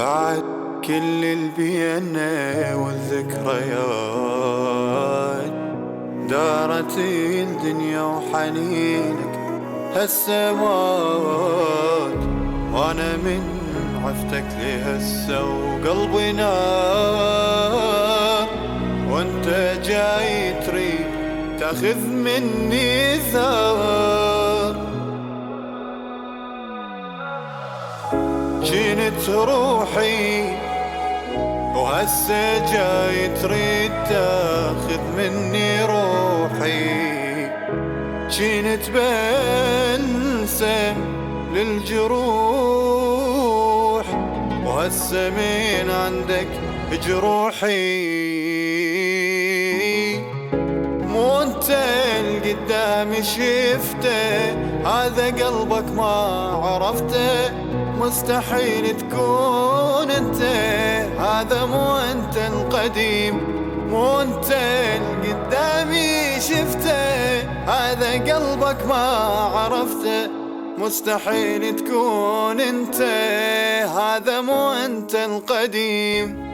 بعد كل البينا والذكريات دارت الدنيا وحنينك هالسماوات، وانا من عفتك لهسه وقلبي نار، وانت جاي تريد تاخذ مني ثار. جنت روحي وهسه جاي تريد تاخذ مني روحي، جنت بنسى للجروح وهسه من عندك جروحي. مو انت القدام شفته، هذا قلبك ما عرفته، مستحيل تكون انت، هذا مو انت القديم. مو انت القدامي شفته، هذا قلبك ما عرفته، مستحيل تكون انت، هذا مو انت القديم.